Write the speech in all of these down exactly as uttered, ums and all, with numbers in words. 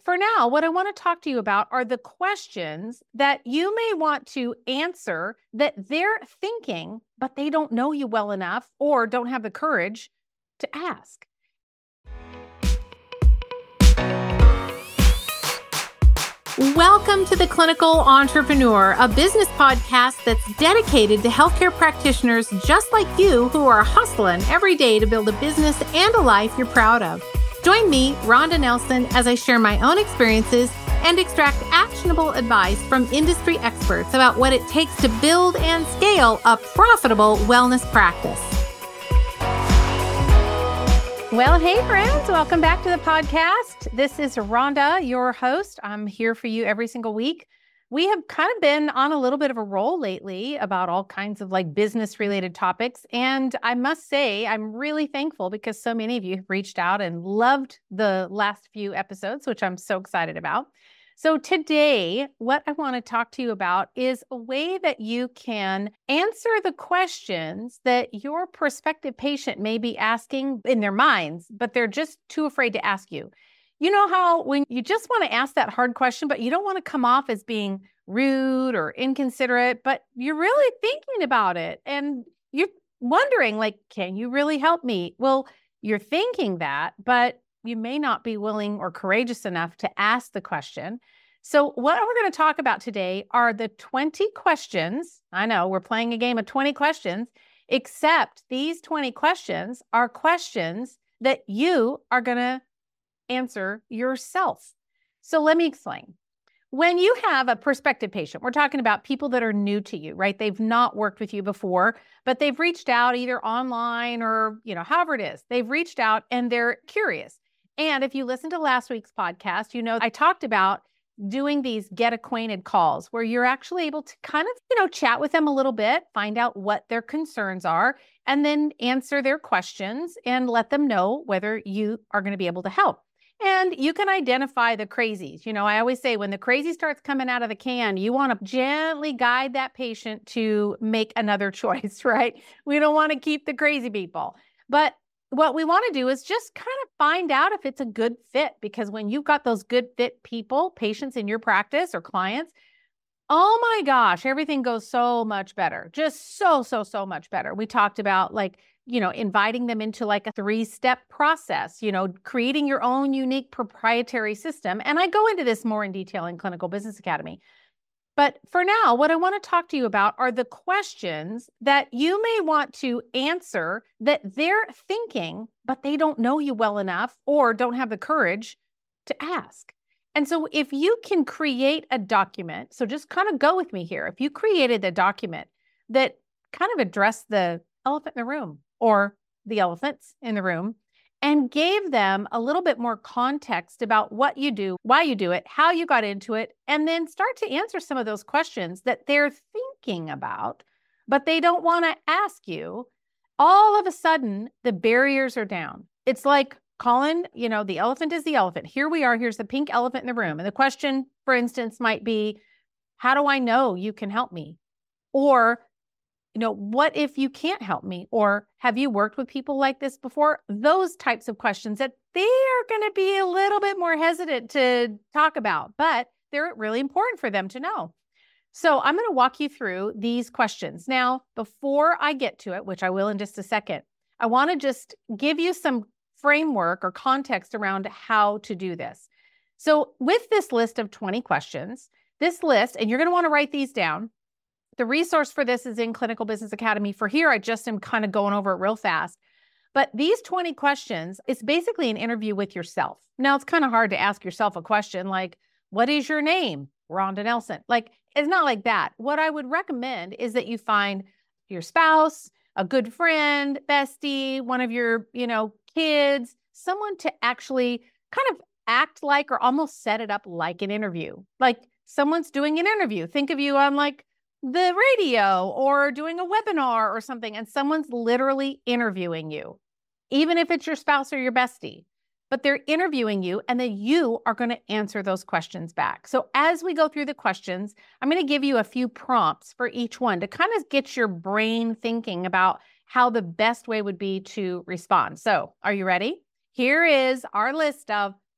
for now, what I want to talk to you about are the questions that you may want to answer that they're thinking, but they don't know you well enough or don't have the courage to ask. Welcome to The Clinical Entrepreneur, a business podcast that's dedicated to healthcare practitioners just like you who are hustling every day to build a business and a life you're proud of. Join me, Rhonda Nelson, as I share my own experiences and extract actionable advice from industry experts about what it takes to build and scale a profitable wellness practice. Well, hey friends, welcome back to the podcast. This is Rhonda, your host. I'm here for you every single week. We have kind of been on a little bit of a roll lately about all kinds of like business related topics. And I must say, I'm really thankful because so many of you have reached out and loved the last few episodes, which I'm so excited about. So today, what I want to talk to you about is a way that you can answer the questions that your prospective patient may be asking in their minds, but they're just too afraid to ask you. You know how when you just want to ask that hard question, but you don't want to come off as being rude or inconsiderate, but you're really thinking about it and you're wondering, like, can you really help me? Well, you're thinking that, but you may not be willing or courageous enough to ask the question. So what we're going to talk about today are the twenty questions. I know we're playing a game of twenty questions, except these twenty questions are questions that you are going to answer yourself. So let me explain. When you have a prospective patient, we're talking about people that are new to you, right? They've not worked with you before, but they've reached out either online or, you know, however it is, they've reached out and they're curious. And if you listen to last week's podcast, you know, I talked about doing these get acquainted calls where you're actually able to kind of, you know, chat with them a little bit, find out what their concerns are, and then answer their questions and let them know whether you are going to be able to help. And you can identify the crazies. You know, I always say when the crazy starts coming out of the can, you want to gently guide that patient to make another choice, right? We don't want to keep the crazy people. But what we want to do is just kind of find out if it's a good fit, because when you've got those good fit people, patients in your practice or clients, oh my gosh, everything goes so much better. Just so, so, so much better. We talked about like, you know, inviting them into like a three-step process, you know, creating your own unique proprietary system. And I go into this more in detail in Clinical Business Academy. But for now, what I want to talk to you about are the questions that you may want to answer that they're thinking, but they don't know you well enough or don't have the courage to ask. And so if you can create a document, so just kind of go with me here. If you created a document that kind of addressed the elephant in the room or the elephants in the room and gave them a little bit more context about what you do, why you do it, how you got into it, and then start to answer some of those questions that they're thinking about, but they don't want to ask you, all of a sudden the barriers are down. It's like Colin, you know, the elephant is the elephant. Here we are. Here's the pink elephant in the room. And the question, for instance, might be, how do I know you can help me? Or, you know, what if you can't help me? Or have you worked with people like this before? Those types of questions that they are going to be a little bit more hesitant to talk about, but they're really important for them to know. So I'm going to walk you through these questions. Now, before I get to it, which I will in just a second, I want to just give you some framework or context around how to do this. So with this list of twenty questions, this list, and you're going to want to write these down. The resource for this is in Clinical Business Academy. For here, I just am kind of going over it real fast. But these twenty questions, it's basically an interview with yourself. Now, it's kind of hard to ask yourself a question like, what is your name? Rhonda Nelson. Like, it's not like that. What I would recommend is that you find your spouse, a good friend, bestie, one of your, you know, kids, someone to actually kind of act like or almost set it up like an interview. Like someone's doing an interview. Think of you on like the radio or doing a webinar or something, and someone's literally interviewing you, even if it's your spouse or your bestie, but they're interviewing you and then you are going to answer those questions back. So as we go through the questions, I'm going to give you a few prompts for each one to kind of get your brain thinking about how the best way would be to respond. So are you ready? Here is our list of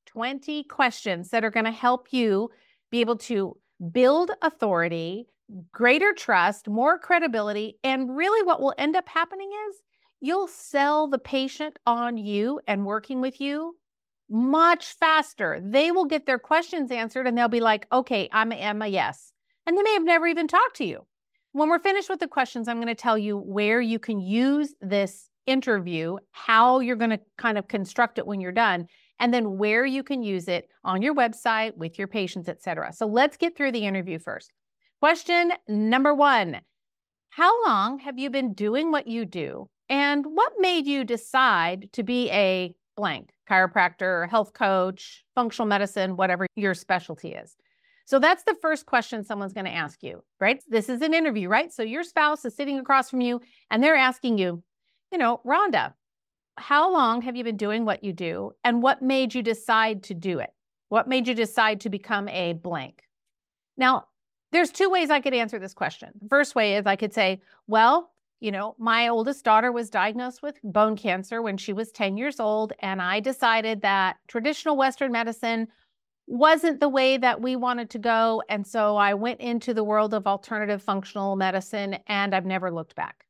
twenty questions that are going to help you be able to build authority, greater trust, more credibility, and really what will end up happening is you'll sell the patient on you and working with you much faster. They will get their questions answered and they'll be like, okay, I'm, I'm a yes. And they may have never even talked to you. When we're finished with the questions, I'm going to tell you where you can use this interview, how you're going to kind of construct it when you're done, and then where you can use it on your website with your patients, et cetera. So let's get through the interview first. Question number one, how long have you been doing what you do? And what made you decide to be a blank, chiropractor, health coach, functional medicine, whatever your specialty is? So that's the first question someone's going to ask you, right? This is an interview, right? So your spouse is sitting across from you and they're asking you, you know, Rhonda, how long have you been doing what you do? And what made you decide to do it? What made you decide to become a blank? Now, there's two ways I could answer this question. The first way is I could say, well, you know, my oldest daughter was diagnosed with bone cancer when she was ten years old, and I decided that traditional Western medicine wasn't the way that we wanted to go, and so I went into the world of alternative functional medicine, and I've never looked back.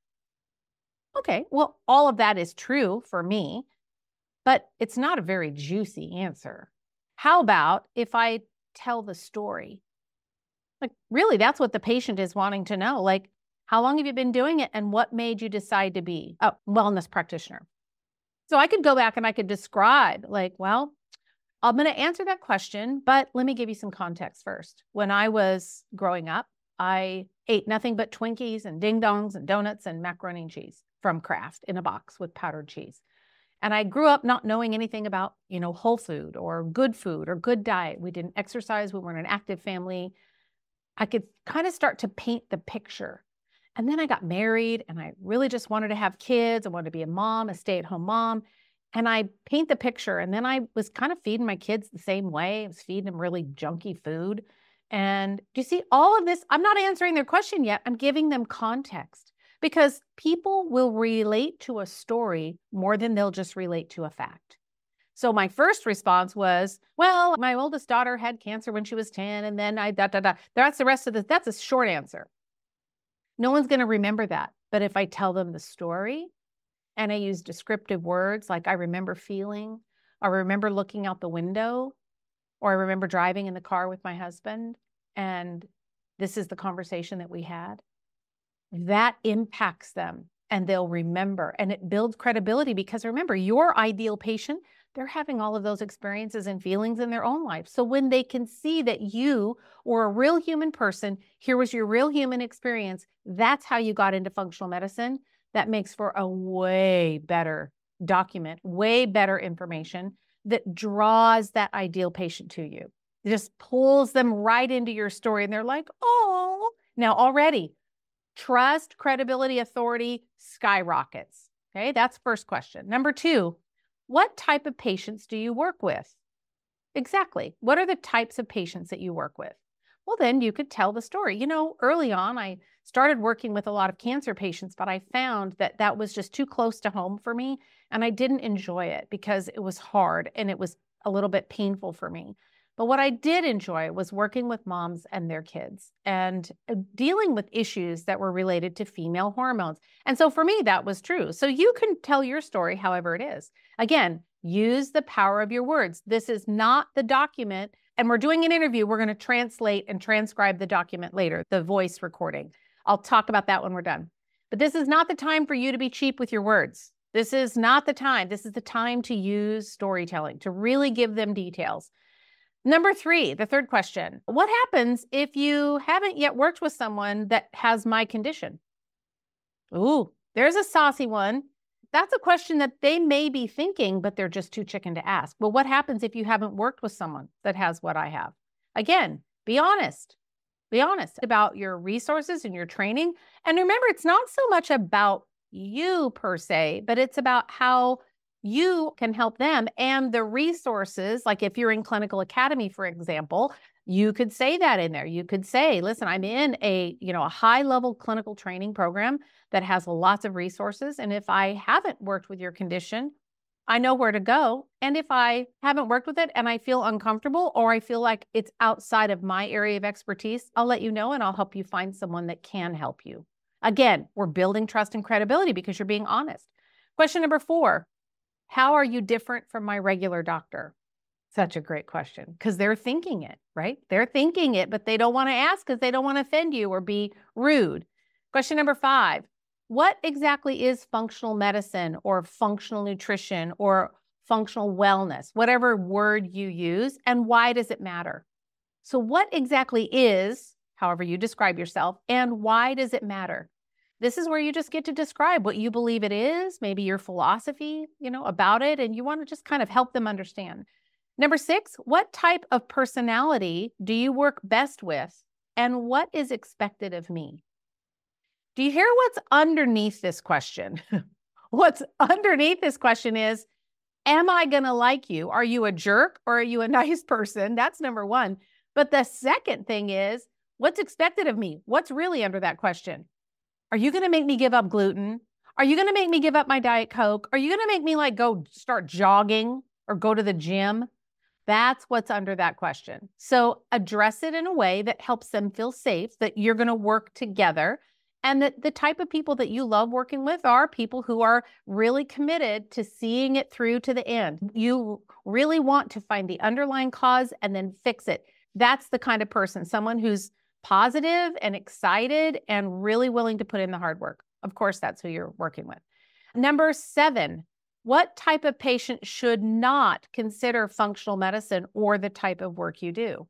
Okay, well, all of that is true for me, but it's not a very juicy answer. How about if I tell the story? Like, really, that's what the patient is wanting to know. Like, how long have you been doing it and what made you decide to be a wellness practitioner? So I could go back and I could describe like, well, I'm going to answer that question, but let me give you some context first. When I was growing up, I ate nothing but Twinkies and ding dongs and donuts and macaroni and cheese from Kraft in a box with powdered cheese. And I grew up not knowing anything about, you know, whole food or good food or good diet. We didn't exercise. We weren't an active family. I could kind of start to paint the picture. And then I got married and I really just wanted to have kids. I wanted to be a mom, a stay-at-home mom. And I paint the picture. And then I was kind of feeding my kids the same way. I was feeding them really junky food. And do you see all of this? I'm not answering their question yet. I'm giving them context because people will relate to a story more than they'll just relate to a fact. So my first response was, well, my oldest daughter had cancer when she was ten. And then I, da, da, da. That's the rest of this. That's a short answer. No one's going to remember that. But if I tell them the story and I use descriptive words like I remember feeling, or I remember looking out the window, or I remember driving in the car with my husband, and this is the conversation that we had, that impacts them and they'll remember. And it builds credibility because remember, your ideal patient, they're having all of those experiences and feelings in their own life. So when they can see that you were a real human person, here was your real human experience, that's how you got into functional medicine. That makes for a way better document, way better information that draws that ideal patient to you. It just pulls them right into your story and they're like, oh, now already trust, credibility, authority skyrockets. Okay, that's first question. Number two, what type of patients do you work with? Exactly. What are the types of patients that you work with? Well, then you could tell the story. You know, early on, I started working with a lot of cancer patients, but I found that that was just too close to home for me. And I didn't enjoy it because it was hard and it was a little bit painful for me. But what I did enjoy was working with moms and their kids and dealing with issues that were related to female hormones. And so for me, that was true. So you can tell your story however it is. Again, use the power of your words. This is not the document. And we're doing an interview. We're going to translate and transcribe the document later, the voice recording. I'll talk about that when we're done. But this is not the time for you to be cheap with your words. This is not the time. This is the time to use storytelling, to really give them details. Number three, the third question, what happens if you haven't yet worked with someone that has my condition? Ooh, there's a saucy one. That's a question that they may be thinking, but they're just too chicken to ask. Well, what happens if you haven't worked with someone that has what I have? Again, be honest. Be honest about your resources and your training. And remember, it's not so much about you per se, but it's about how you can help them and the resources. Like if you're in Clinical Academy, for example, you could say that in there. You could say, listen, I'm in a, you know, a high level clinical training program that has lots of resources. And if I haven't worked with your condition, I know where to go. And if I haven't worked with it and I feel uncomfortable or I feel like it's outside of my area of expertise, I'll let you know and I'll help you find someone that can help you. Again, we're building trust and credibility because you're being honest. Question number four, how are you different from my regular doctor? Such a great question because they're thinking it, right? They're thinking it, but they don't want to ask because they don't want to offend you or be rude. Question number five, what exactly is functional medicine or functional nutrition or functional wellness, whatever word you use, and why does it matter? So what exactly is, however you describe yourself, and why does it matter? This is where you just get to describe what you believe it is, maybe your philosophy, you know, about it, and you want to just kind of help them understand. Number six, what type of personality do you work best with, and what is expected of me? Do you hear what's underneath this question? What's underneath this question is, am I going to like you? Are you a jerk or are you a nice person? That's number one. But the second thing is, what's expected of me? What's really under that question? Are you going to make me give up gluten? Are you going to make me give up my Diet Coke? Are you going to make me like go start jogging or go to the gym? That's what's under that question. So address it in a way that helps them feel safe, that you're going to work together, and that the type of people that you love working with are people who are really committed to seeing it through to the end. You really want to find the underlying cause and then fix it. That's the kind of person, someone who's positive and excited and really willing to put in the hard work. Of course, that's who you're working with. Number seven, what type of patient should not consider functional medicine or the type of work you do?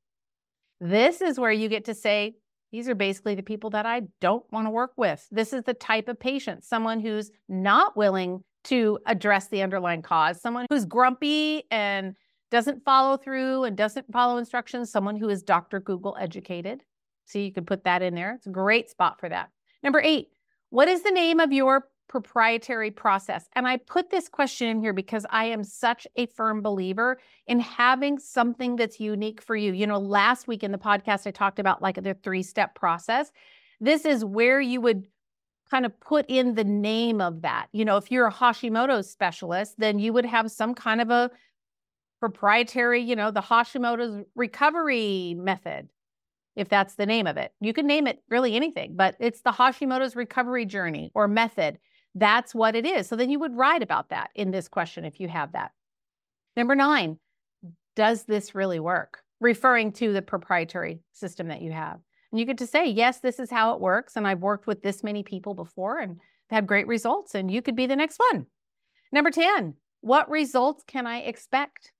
This is where you get to say, these are basically the people that I don't want to work with. This is the type of patient, someone who's not willing to address the underlying cause, someone who's grumpy and doesn't follow through and doesn't follow instructions, someone who is Doctor Google educated. So you could put that in there. It's a great spot for that. Number eight, what is the name of your proprietary process? And I put this question in here because I am such a firm believer in having something that's unique for you. You know, last week in the podcast, I talked about like the three-step process. This is where you would kind of put in the name of that. You know, if you're a Hashimoto's specialist, then you would have some kind of a proprietary, you know, the Hashimoto's recovery method, if that's the name of it. You can name it really anything, but it's the Hashimoto's recovery journey or method. That's what it is. So then you would write about that in this question if you have that. Number nine, does this really work? Referring to the proprietary system that you have. And you get to say, yes, this is how it works. And I've worked with this many people before and had great results, and you could be the next one. Number ten, what results can I expect?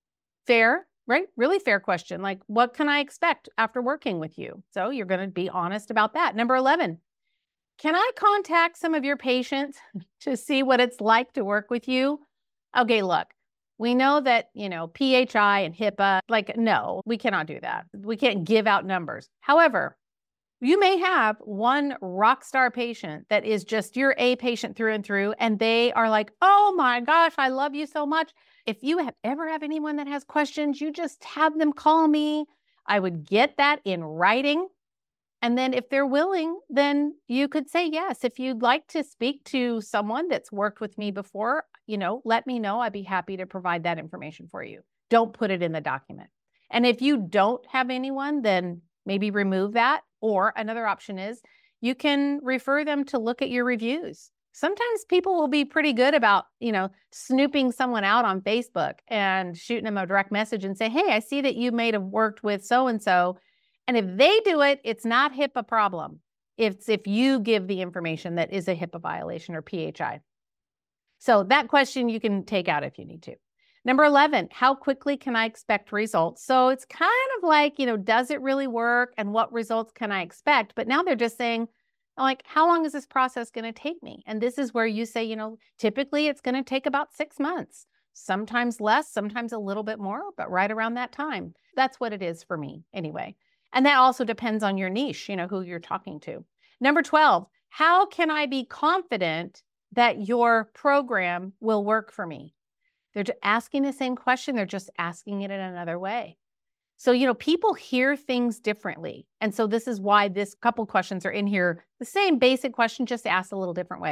Fair, right? Really fair question. Like, what can I expect after working with you? So you're going to be honest about that. Number eleven, can I contact some of your patients to see what it's like to work with you? Okay, look, we know that, you know, P H I and HIPAA, like, no, we cannot do that. We can't give out numbers. However, you may have one rock star patient that is just your A patient through and through, and they are like, oh my gosh, I love you so much. If you have ever have anyone that has questions, you just have them call me. I would get that in writing. And then if they're willing, then you could say yes. If you'd like to speak to someone that's worked with me before, you know, let me know. I'd be happy to provide that information for you. Don't put it in the document. And if you don't have anyone, then maybe remove that. Or another option is you can refer them to look at your reviews. Sometimes people will be pretty good about, you know, snooping someone out on Facebook and shooting them a direct message and say, hey, I see that you may have worked with so-and-so. And if they do it, it's not HIPAA problem. It's if you give the information that is a HIPAA violation or P H I. So that question you can take out if you need to. Number eleven, how quickly can I expect results? So it's kind of like, you know, does it really work and what results can I expect? But now they're just saying, like, how long is this process going to take me? And this is where you say, you know, typically it's going to take about six months, sometimes less, sometimes a little bit more, but right around that time. That's what it is for me anyway. And that also depends on your niche, you know, who you're talking to. Number twelve, how can I be confident that your program will work for me? They're asking the same question. They're just asking it in another way. So, you know, people hear things differently. And so this is why this couple questions are in here. The same basic question, just asked a little different way.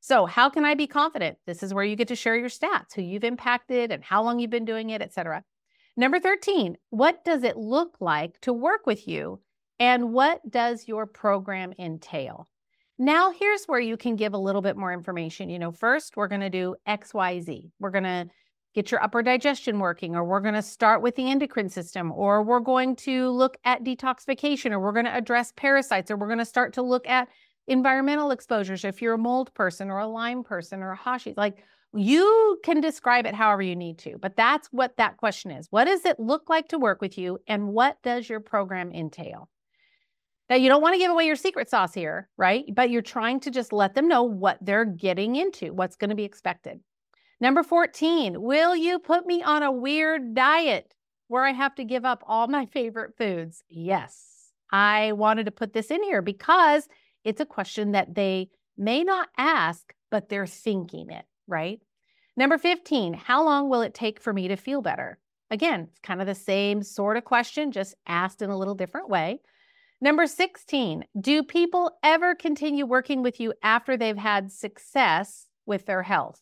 So how can I be confident? This is where you get to share your stats, who you've impacted and how long you've been doing it, et cetera. Number thirteen, what does it look like to work with you? And what does your program entail? Now, here's where you can give a little bit more information. You know, first, we're going to do X, Y, Z. We're going to get your upper digestion working, or we're going to start with the endocrine system, or we're going to look at detoxification, or we're going to address parasites, or we're going to start to look at environmental exposures. If you're a mold person or a Lyme person or a Hashi, like you can describe it however you need to, but that's what that question is. What does it look like to work with you? And what does your program entail? Now, you don't want to give away your secret sauce here, right? But you're trying to just let them know what they're getting into, what's going to be expected. Number fourteen, will you put me on a weird diet where I have to give up all my favorite foods? Yes, I wanted to put this in here because it's a question that they may not ask, but they're thinking it, right? Number fifteen, how long will it take for me to feel better? Again, it's kind of the same sort of question, just asked in a little different way. Number sixteen, do people ever continue working with you after they've had success with their health?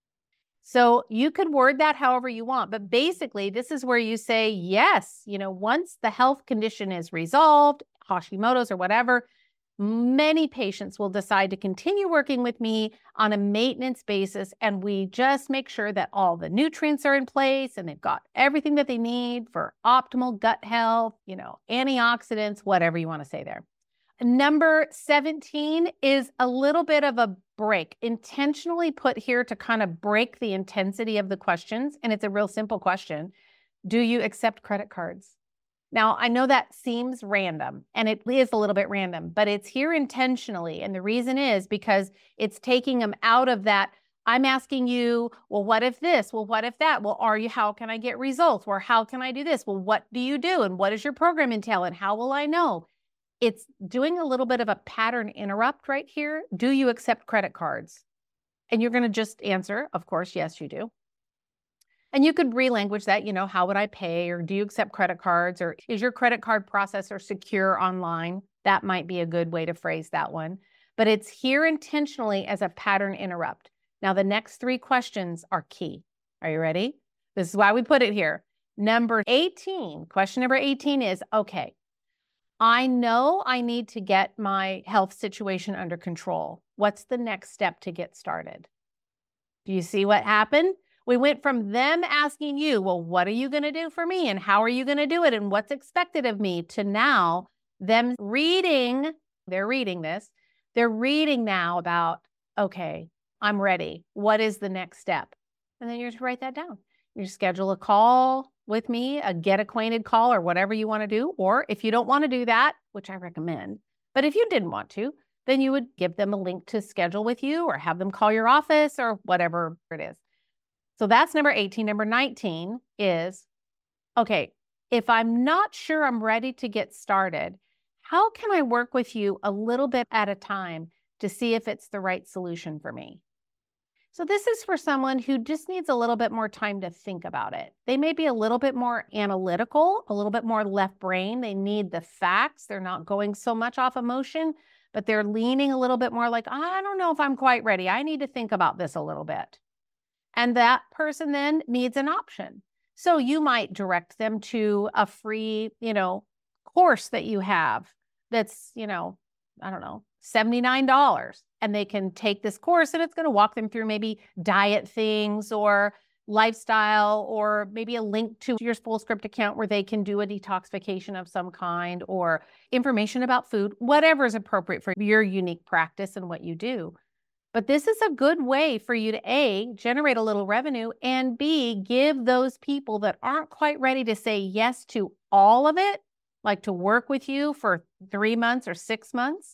So you could word that however you want, but basically this is where you say, yes, you know, once the health condition is resolved, Hashimoto's or whatever, many patients will decide to continue working with me on a maintenance basis, and we just make sure that all the nutrients are in place and they've got everything that they need for optimal gut health, you know, antioxidants, whatever you want to say there. Number seventeen is a little bit of a break, intentionally put here to kind of break the intensity of the questions, and it's a real simple question. Do you accept credit cards? Now, I know that seems random, and it is a little bit random, but it's here intentionally. And the reason is because it's taking them out of that, I'm asking you, well, what if this? Well, what if that? Well, are you, how can I get results? Or how can I do this? Well, what do you do? And what does your program entail? And how will I know? It's doing a little bit of a pattern interrupt right here. Do you accept credit cards? And you're going to just answer, of course, yes, you do. And you could relanguage that, you know, how would I pay? Or do you accept credit cards? Or is your credit card processor secure online? That might be a good way to phrase that one. But it's here intentionally as a pattern interrupt. Now, the next three questions are key. Are you ready? This is why we put it here. Number eighteen, question number eighteen is, okay, I know I need to get my health situation under control. What's the next step to get started? Do you see what happened? We went from them asking you, well, what are you going to do for me? And how are you going to do it? And what's expected of me? To now them reading, they're reading this. They're reading now about, okay, I'm ready. What is the next step? And then you just write that down. You schedule a call with me, a get acquainted call or whatever you want to do. Or if you don't want to do that, which I recommend, but if you didn't want to, then you would give them a link to schedule with you or have them call your office or whatever it is. So that's number eighteen. Number nineteen is, okay, if I'm not sure I'm ready to get started, how can I work with you a little bit at a time to see if it's the right solution for me? So this is for someone who just needs a little bit more time to think about it. They may be a little bit more analytical, a little bit more left brain. They need the facts. They're not going so much off emotion, but they're leaning a little bit more like, I don't know if I'm quite ready. I need to think about this a little bit. And that person then needs an option. So you might direct them to a free, you know, course that you have that's, you know, I don't know, seventy-nine dollars. And they can take this course and it's going to walk them through maybe diet things or lifestyle, or maybe a link to your Fullscript account where they can do a detoxification of some kind, or information about food, whatever is appropriate for your unique practice and what you do. But this is a good way for you to A, generate a little revenue, and B, give those people that aren't quite ready to say yes to all of it, like to work with you for three months or six months,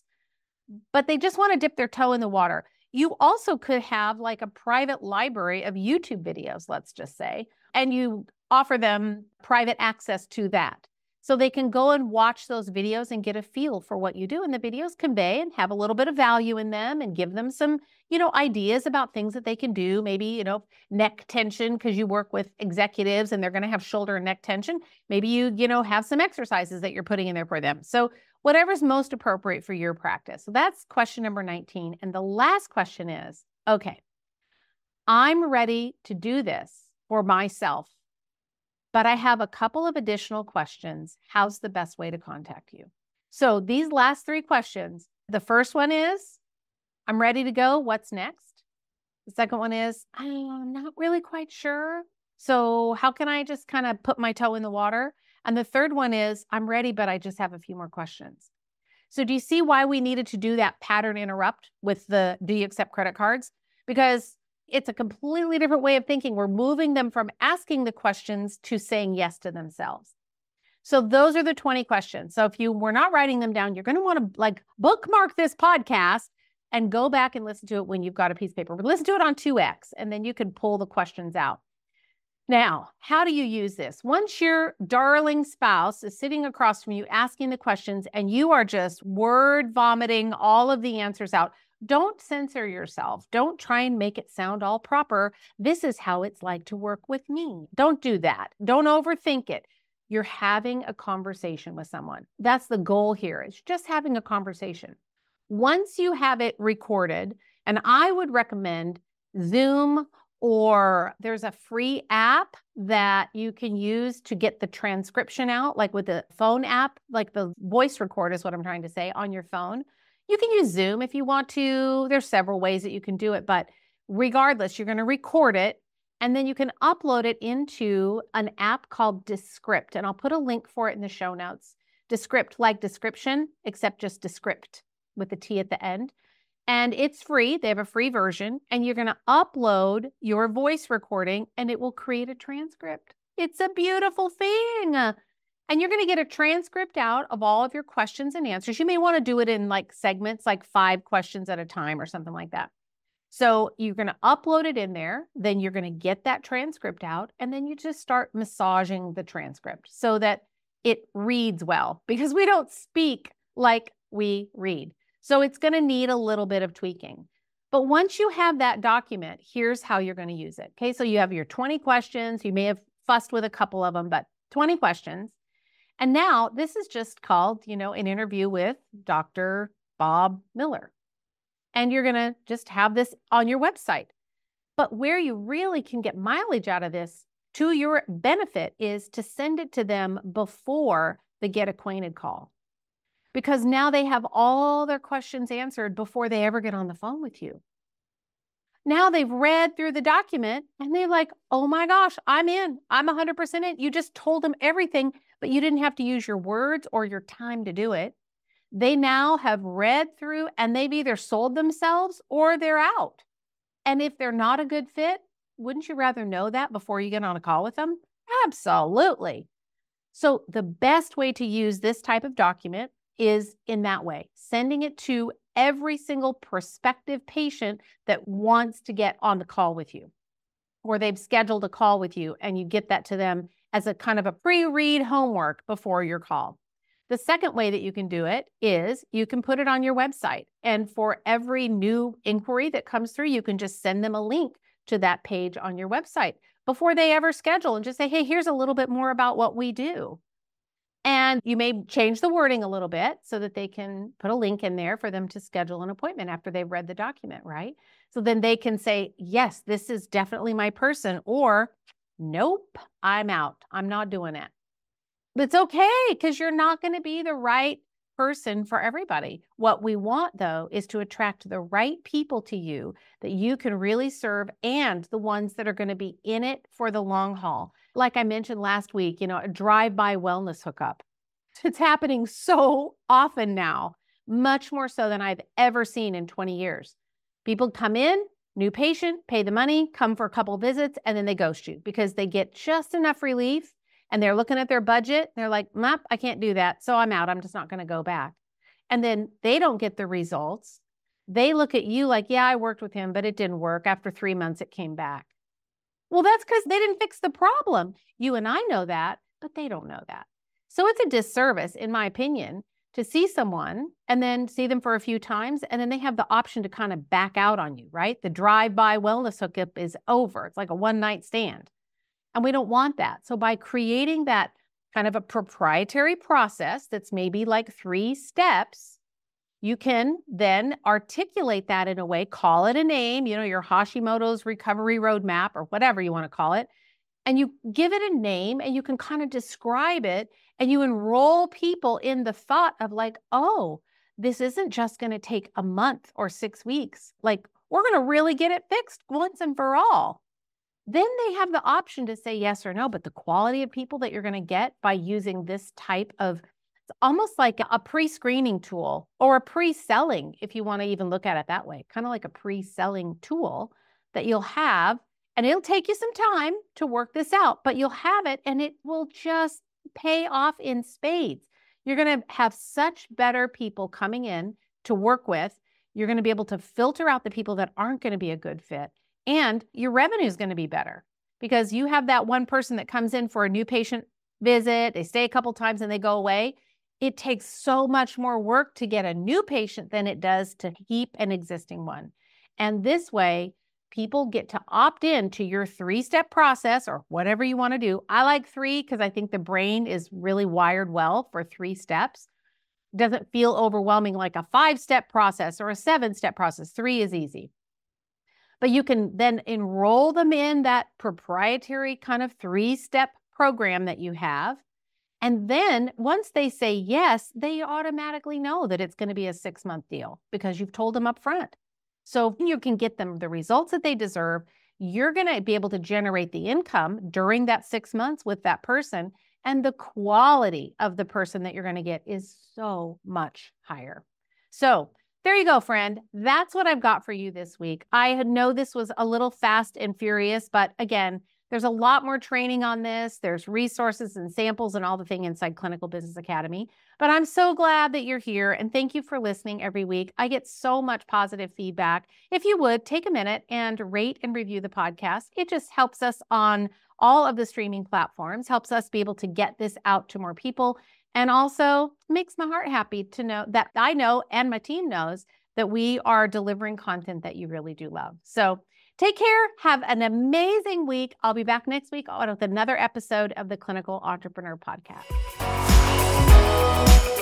but they just want to dip their toe in the water. You also could have like a private library of YouTube videos, let's just say, and you offer them private access to that. So they can go and watch those videos and get a feel for what you do. And the videos convey and have a little bit of value in them and give them some, you know, ideas about things that they can do. Maybe, you know, neck tension, because you work with executives and they're going to have shoulder and neck tension. Maybe you, you know, have some exercises that you're putting in there for them. So whatever's most appropriate for your practice. So that's question number nineteen. And the last question is, okay, I'm ready to do this for myself, but I have a couple of additional questions. How's the best way to contact you? So these last three questions, the first one is, I'm ready to go. What's next? The second one is, I'm not really quite sure. So how can I just kind of put my toe in the water? And the third one is, I'm ready, but I just have a few more questions. So do you see why we needed to do that pattern interrupt with the, do you accept credit cards? Because it's a completely different way of thinking. We're moving them from asking the questions to saying yes to themselves. So those are the twenty questions. So if you were not writing them down, you're going to want to like bookmark this podcast and go back and listen to it when you've got a piece of paper. But listen to it on two X, and then you can pull the questions out. Now, how do you use this? Once your darling spouse is sitting across from you asking the questions and you are just word vomiting all of the answers out, don't censor yourself. Don't try and make it sound all proper. This is how it's like to work with me. Don't do that. Don't overthink it. You're having a conversation with someone. That's the goal here. It's just having a conversation. Once you have it recorded, and I would recommend Zoom, or there's a free app that you can use to get the transcription out, like with the phone app, like the voice record is what I'm trying to say on your phone. You can use Zoom if you want to. There's several ways that you can do it, but regardless, you're going to record it and then you can upload it into an app called Descript. And I'll put a link for it in the show notes. Descript, like description, except just Descript with the T at the end. And it's free. They have a free version. And you're going to upload your voice recording and it will create a transcript. It's a beautiful thing. And you're going to get a transcript out of all of your questions and answers. You may want to do it in like segments, like five questions at a time or something like that. So you're going to upload it in there. Then you're going to get that transcript out. And then you just start massaging the transcript so that it reads well, because we don't speak like we read. So it's going to need a little bit of tweaking. But once you have that document, here's how you're going to use it. Okay, so you have your twenty questions. You may have fussed with a couple of them, but twenty questions. And now this is just called, you know, an interview with Doctor Bob Miller. And you're going to just have this on your website. But where you really can get mileage out of this to your benefit is to send it to them before the Get Acquainted call. Because now they have all their questions answered before they ever get on the phone with you. Now they've read through the document and they're like, oh my gosh, I'm in. I'm one hundred percent in. You just told them everything, but you didn't have to use your words or your time to do it. They now have read through and they've either sold themselves or they're out. And if they're not a good fit, wouldn't you rather know that before you get on a call with them? Absolutely. So the best way to use this type of document is in that way, sending it to every single prospective patient that wants to get on the call with you, or they've scheduled a call with you and you get that to them as a kind of a pre-read homework before your call. The second way that you can do it is you can put it on your website. And for every new inquiry that comes through, you can just send them a link to that page on your website before they ever schedule and just say, hey, here's a little bit more about what we do. And you may change the wording a little bit so that they can put a link in there for them to schedule an appointment after they've read the document, right? So then they can say, yes, this is definitely my person, or nope, I'm out. I'm not doing it. But it's okay, because you're not going to be the right person for everybody. What we want, though, is to attract the right people to you that you can really serve, and the ones that are going to be in it for the long haul. Like I mentioned last week, you know, a drive-by wellness hookup. It's happening so often now, much more so than I've ever seen in twenty years. People come in, new patient, pay the money, come for a couple visits, and then they ghost you because they get just enough relief and they're looking at their budget. They're like, nope, I can't do that. So I'm out. I'm just not going to go back. And then they don't get the results. They look at you like, yeah, I worked with him, but it didn't work. After three months, it came back. Well, that's because they didn't fix the problem. You and I know that, but they don't know that. So it's a disservice, in my opinion, to see someone and then see them for a few times, and then they have the option to kind of back out on you, right? The drive-by wellness hookup is over. It's like a one-night stand. And we don't want that. So by creating that kind of a proprietary process that's maybe like three steps, You can then articulate that in a way, call it a name, you know, your Hashimoto's recovery roadmap or whatever you want to call it. And you give it a name and you can kind of describe it and you enroll people in the thought of like, oh, this isn't just going to take a month or six weeks. Like, we're going to really get it fixed once and for all. Then they have the option to say yes or no, but the quality of people that you're going to get by using this type of, it's almost like a pre-screening tool or a pre-selling, if you want to even look at it that way, kind of like a pre-selling tool that you'll have. And it'll take you some time to work this out, but you'll have it and it will just pay off in spades. You're going to have such better people coming in to work with. You're going to be able to filter out the people that aren't going to be a good fit. And your revenue is going to be better because you have that one person that comes in for a new patient visit. They stay a couple times and they go away. It takes so much more work to get a new patient than it does to keep an existing one. And this way, people get to opt in to your three-step process or whatever you want to do. I like three because I think the brain is really wired well for three steps. It doesn't feel overwhelming like a five-step process or a seven-step process. Three is easy. But you can then enroll them in that proprietary kind of three-step program that you have. And then once they say yes, they automatically know that it's going to be a six-month deal because you've told them up front. So you can get them the results that they deserve. You're going to be able to generate the income during that six months with that person. And the quality of the person that you're going to get is so much higher. So there you go, friend. That's what I've got for you this week. I know this was a little fast and furious, but again, there's a lot more training on this. There's resources and samples and all the thing inside Clinical Business Academy. But I'm so glad that you're here and thank you for listening every week. I get so much positive feedback. If you would, take a minute and rate and review the podcast. It just helps us on all of the streaming platforms, helps us be able to get this out to more people, and also makes my heart happy to know that I know and my team knows that we are delivering content that you really do love. So take care. Have an amazing week. I'll be back next week with another episode of the Clinical Entrepreneur Podcast.